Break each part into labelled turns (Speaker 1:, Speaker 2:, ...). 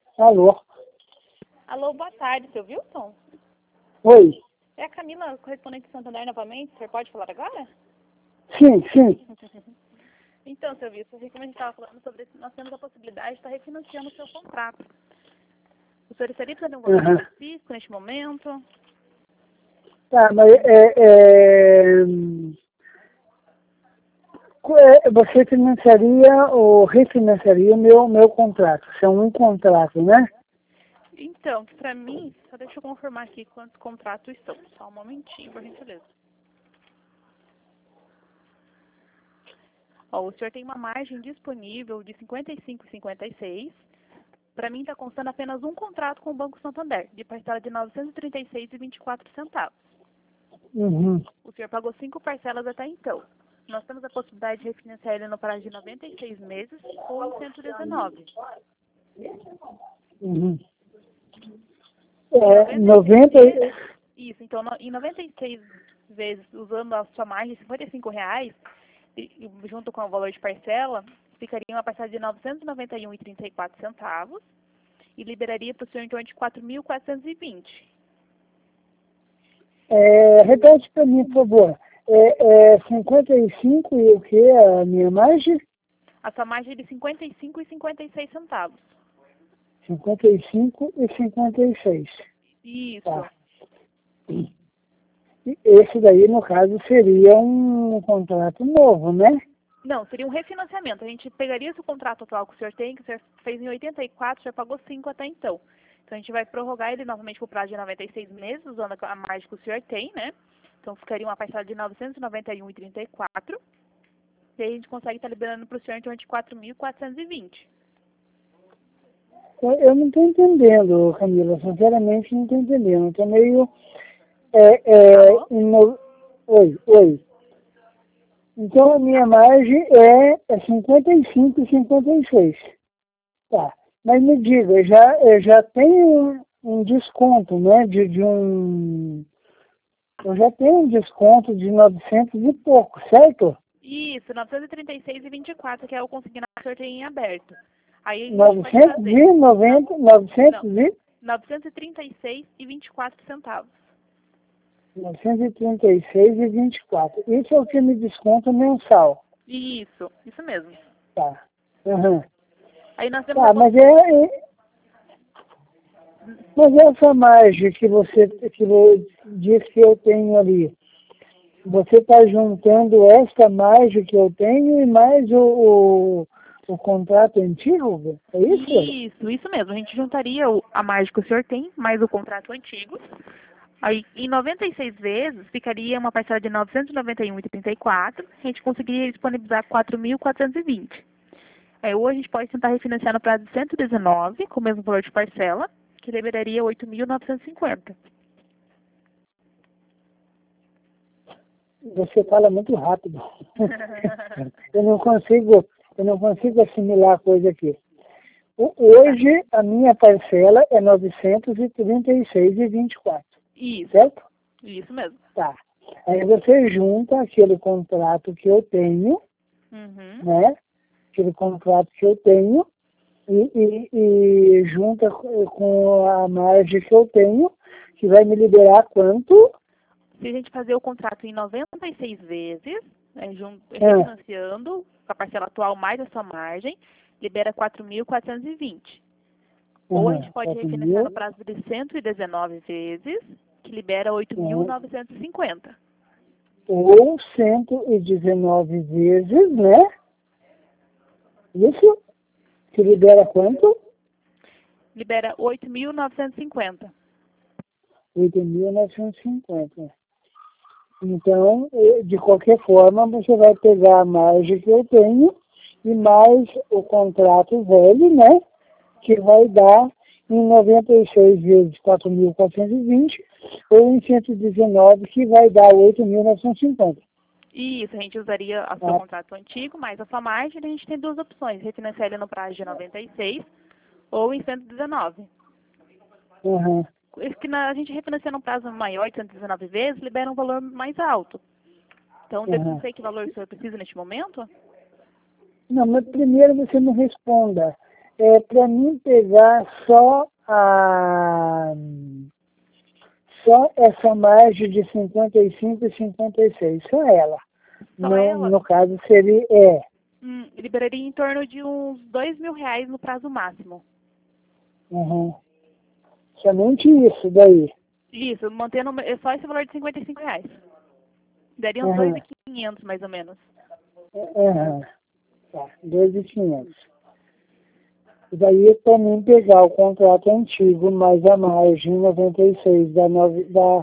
Speaker 1: Alô?
Speaker 2: Alô, boa tarde, seu Wilson?
Speaker 1: Oi?
Speaker 2: É a Camila, correspondente de Santander novamente. O senhor pode falar agora?
Speaker 1: Sim, sim.
Speaker 2: Então, seu Wilson, como a gente estava falando sobre isso, nós temos a possibilidade de estar refinanciando o seu contrato. O senhor estaria precisando de um valor específico neste momento?
Speaker 1: Tá, mas você financiaria ou refinanciaria o meu contrato? São um contrato, né?
Speaker 2: Então, para mim, só deixa eu confirmar aqui quantos contratos são. Só um momentinho, por gentileza. Ó, o senhor tem uma margem disponível de 55 e 56. Para mim, está constando apenas um contrato com o Banco Santander, de parcela de R$ 936,24.
Speaker 1: Uhum.
Speaker 2: O senhor pagou 5 parcelas até então. Nós temos a possibilidade de refinanciar ele no prazo de 96 meses ou em 119.
Speaker 1: Uhum.
Speaker 2: Em
Speaker 1: 90...
Speaker 2: Isso, então em 96 vezes, usando a sua margem de R$ 55, junto com o valor de parcela, ficaria uma parcela de R$ 991,34 e liberaria para o senhor em torno de 4.420.
Speaker 1: repete para mim, por favor. 55 e o que? A minha margem?
Speaker 2: A sua margem é de 55 e 56 centavos.
Speaker 1: 55 e 56.
Speaker 2: Isso.
Speaker 1: Tá. E esse daí, no caso, seria um contrato novo, né?
Speaker 2: Não, seria um refinanciamento. A gente pegaria esse contrato atual que o senhor tem, que o senhor fez em 84, já pagou 5 até então. Então a gente vai prorrogar ele novamente por prazo de 96 meses, usando a margem que o senhor tem, né? Então ficaria uma parcela de R$ 991,34. E aí a gente consegue estar liberando para o senhor em torno de 4.420.
Speaker 1: Eu não estou entendendo, Camila. Sinceramente, não estou entendendo. Estou meio... Oi. Então, a minha margem é 55 e 56. Tá. Mas me diga, eu já tenho um desconto, né? Eu já tenho um desconto de 900 e pouco, certo?
Speaker 2: Isso, 936,24, que é o consignado que o senhor tem em aberto. Aí a gente pode fazer
Speaker 1: 990,
Speaker 2: 936,24 centavos.
Speaker 1: 936,24. Isso é o que me desconta mensal.
Speaker 2: Isso mesmo.
Speaker 1: Tá. Uhum.
Speaker 2: Aí nós temos
Speaker 1: Tá, mas essa margem que você diz que eu tenho ali, você está juntando essa margem que eu tenho e mais o contrato antigo? É isso?
Speaker 2: Isso mesmo. A gente juntaria a margem que o senhor tem, mais o contrato antigo. Aí, em 96 vezes, ficaria uma parcela de R$ 991,34. A gente conseguiria disponibilizar 4.420. Hoje a gente pode tentar refinanciar no prazo de 119, com o mesmo valor de parcela, que liberaria 8.950.
Speaker 1: Você fala muito rápido. eu não consigo assimilar a coisa aqui. Hoje, a minha parcela é 936,24.
Speaker 2: Isso.
Speaker 1: Certo?
Speaker 2: Isso mesmo.
Speaker 1: Tá. Aí você junta aquele contrato que eu tenho, né? Aquele contrato que eu tenho e junta com a margem que eu tenho, que vai me liberar quanto?
Speaker 2: Se a gente fazer o contrato em 96 vezes, refinanciando com a parcela atual mais a sua margem, libera 4.420. Ou a gente pode refinanciar no prazo de 119 vezes, que libera 8.950.
Speaker 1: Ou 119 vezes, né? Isso? Que libera quanto?
Speaker 2: Libera 8.950.
Speaker 1: 8.950. Então, de qualquer forma, você vai pegar a margem que eu tenho e mais o contrato velho, né? Que vai dar em 96 vezes 4.420 ou em 119, que vai dar 8.950.
Speaker 2: Isso, a gente usaria o seu contrato antigo, mais a sua margem, a gente tem duas opções, refinanciar ele no prazo de 96 ou em 119.
Speaker 1: Uhum.
Speaker 2: A gente refinancia num prazo maior de 119 vezes, libera um valor mais alto. Então, não sei que valor o senhor precisa neste momento?
Speaker 1: Não, mas primeiro você me responda. para mim pegar só essa margem de 55 e 56, só ela.
Speaker 2: Só ela?
Speaker 1: No caso seria,
Speaker 2: Liberaria em torno de uns R$ 2.000 no prazo máximo.
Speaker 1: Uhum. Somente isso daí.
Speaker 2: Isso, mantendo só esse valor de R$ 55. Daria uns
Speaker 1: Uhum.
Speaker 2: 2.500 mais ou menos.
Speaker 1: Uhum. Tá, 2.500. E daí para mim pegar o contrato antigo mais a margem 96 da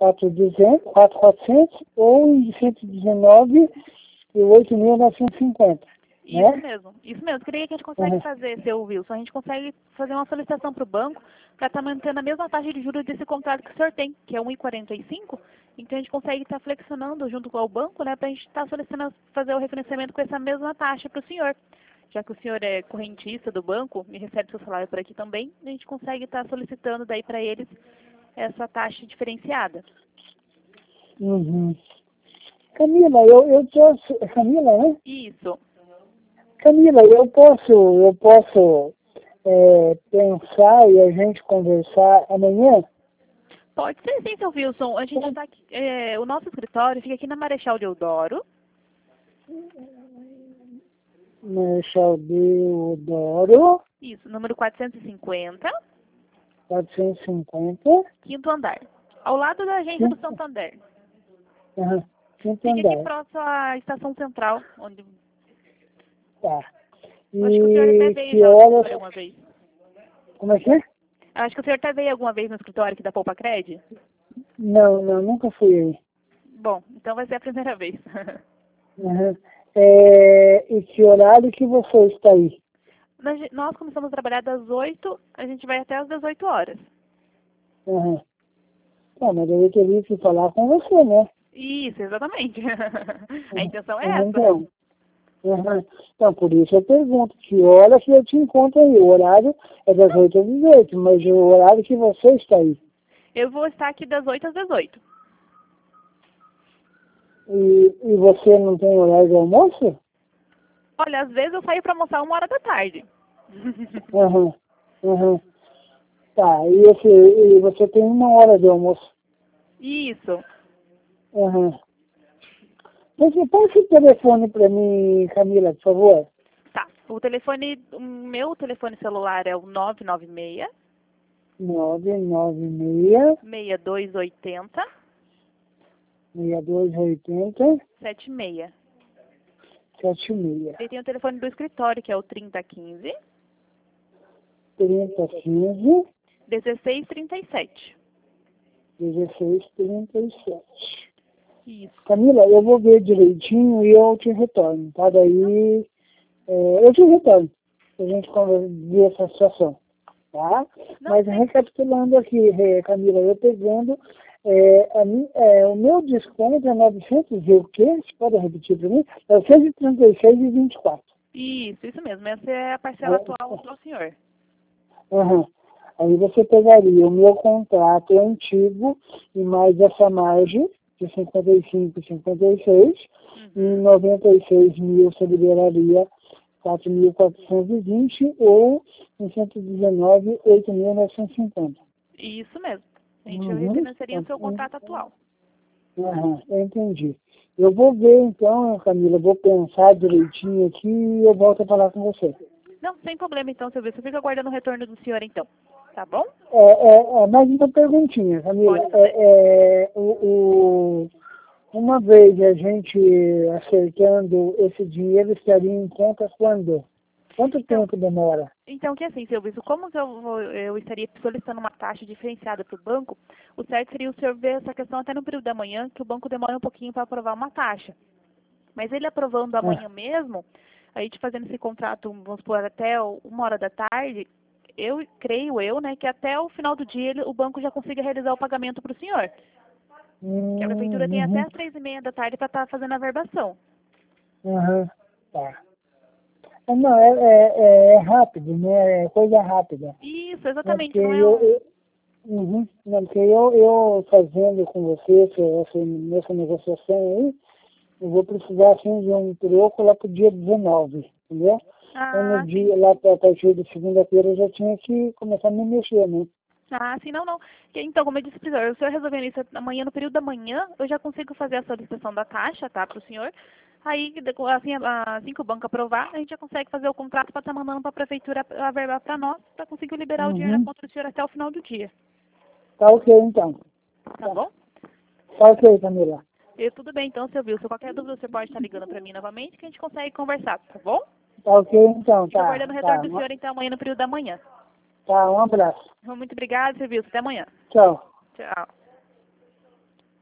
Speaker 1: 4.400 ou em 119 e 8.950.
Speaker 2: Isso mesmo. Creio que a gente consegue fazer, seu Wilson. A gente consegue fazer uma solicitação para o banco para estar mantendo a mesma taxa de juros desse contrato que o senhor tem, que é 1,45. Então a gente consegue estar flexionando junto com o banco, né, para a gente estar solicitando fazer o refinanciamento com essa mesma taxa para o senhor. Já que o senhor é correntista do banco e recebe seu salário por aqui também, a gente consegue estar solicitando daí para eles essa taxa diferenciada.
Speaker 1: Uhum. Camila, eu posso... Camila, né?
Speaker 2: Isso.
Speaker 1: Camila, eu posso pensar e a gente conversar amanhã?
Speaker 2: Pode ser sim, seu Wilson. A gente está aqui, o nosso escritório fica aqui na Marechal Deodoro.
Speaker 1: Marechal Deodoro.
Speaker 2: Isso, número 450.
Speaker 1: 450.
Speaker 2: Quinto andar. Ao lado da agência do Santander.
Speaker 1: Uhum. Quinto
Speaker 2: Fica
Speaker 1: andar.
Speaker 2: aqui próximo à estação central, onde...
Speaker 1: Tá. E
Speaker 2: Acho que o senhor até veio
Speaker 1: que
Speaker 2: já no
Speaker 1: horas...
Speaker 2: escritório uma vez.
Speaker 1: Como é que é?
Speaker 2: Acho que o senhor até veio alguma vez no escritório aqui da Poupa Cred.
Speaker 1: Não, nunca fui aí.
Speaker 2: Bom, então vai ser a primeira vez.
Speaker 1: Uhum. E que horário que você está aí?
Speaker 2: Nós começamos a trabalhar das 8, a gente vai até às 18 horas.
Speaker 1: Uhum. Tá, mas eu teria que falar com você, né?
Speaker 2: Isso, exatamente. A intenção é
Speaker 1: Uhum.
Speaker 2: essa.
Speaker 1: Então, então, por isso eu pergunto, que hora que eu te encontro aí? O horário é das 8 às 18, mas o horário que você está aí?
Speaker 2: Eu vou estar aqui das 8 às 18.
Speaker 1: E você não tem horário de almoço?
Speaker 2: Olha, às vezes eu saio para almoçar 1 hora da tarde.
Speaker 1: Uhum. Uhum. Tá, e você tem 1 hora de almoço?
Speaker 2: Isso.
Speaker 1: Uhum. Você passa o telefone para mim, Camila, por favor?
Speaker 2: Tá. O meu telefone celular é o 996
Speaker 1: 996
Speaker 2: 6280
Speaker 1: 6280
Speaker 2: 76.
Speaker 1: 76
Speaker 2: E tem o telefone do escritório, que é o 3015
Speaker 1: 3015
Speaker 2: 1637.
Speaker 1: 1637.
Speaker 2: Isso.
Speaker 1: Camila, eu vou ver direitinho e eu te retorno, tá? Daí eu te retorno pra gente ver essa situação, tá? Mas recapitulando aqui, Camila, eu pegando, o meu desconto é 900 e o quê? Você pode repetir para mim? 936,24.
Speaker 2: Isso mesmo. Essa é a parcela atual do senhor.
Speaker 1: Uhum. Aí você pegaria o meu contrato antigo e mais essa margem de 55 e 56, e em 96 mil você liberaria 4.420 ou em 119, 8.950.
Speaker 2: Isso mesmo. A gente refinanciaria o seu contrato atual.
Speaker 1: Eu entendi. Eu vou ver então, Camila, vou pensar direitinho aqui e eu volto a falar com você.
Speaker 2: Não, sem problema então, seu Wilson. Fica aguardando o retorno do senhor então. Tá bom?
Speaker 1: Mais uma perguntinha, Camila.
Speaker 2: Pode fazer.
Speaker 1: Uma vez a gente acertando esse dinheiro, estaria em conta quando? Quanto tempo demora?
Speaker 2: Então, que assim, seu Wilson, como que eu estaria solicitando uma taxa diferenciada para o banco, o certo seria o senhor ver essa questão até no período da manhã, que o banco demora um pouquinho para aprovar uma taxa. Mas ele aprovando amanhã mesmo, a gente fazendo esse contrato, vamos supor, até 1 hora da tarde, creio eu, né, que até o final do dia o banco já consiga realizar o pagamento para o senhor. Que a prefeitura tem até as 3h30 da tarde para estar fazendo a verbação.
Speaker 1: Tá. Não, é rápido, né? É coisa rápida.
Speaker 2: Isso, exatamente.
Speaker 1: Porque porque eu fazendo com você nessa negociação aí, eu vou precisar assim, de um troco lá pro dia 19, entendeu? Então,
Speaker 2: Ah,
Speaker 1: no dia, lá a partir de segunda-feira, eu já tinha que começar a me mexer, né?
Speaker 2: ah, sim, não, não. Então, como eu disse para o senhor, o senhor resolvendo isso amanhã, no período da manhã, eu já consigo fazer a solicitação da taxa, tá, para o senhor. Aí, assim que o banco aprovar, a gente já consegue fazer o contrato para estar mandando para a prefeitura a verba para nós, para conseguir liberar o dinheiro na
Speaker 1: Uhum.
Speaker 2: conta do senhor até o final do dia.
Speaker 1: Tá ok, então.
Speaker 2: Tá bom?
Speaker 1: Tá ok, Camila.
Speaker 2: E tudo bem, então, seu Wilson. Qualquer dúvida, você pode estar ligando para mim novamente, que a gente consegue conversar, tá bom?
Speaker 1: Tá ok, então.
Speaker 2: Fico
Speaker 1: Tá,
Speaker 2: aguardando o retorno
Speaker 1: tá.
Speaker 2: do senhor, então, amanhã no período da manhã.
Speaker 1: Tá, um abraço.
Speaker 2: Muito obrigada, seu Wilson. Até amanhã.
Speaker 1: Tchau.
Speaker 2: Tchau.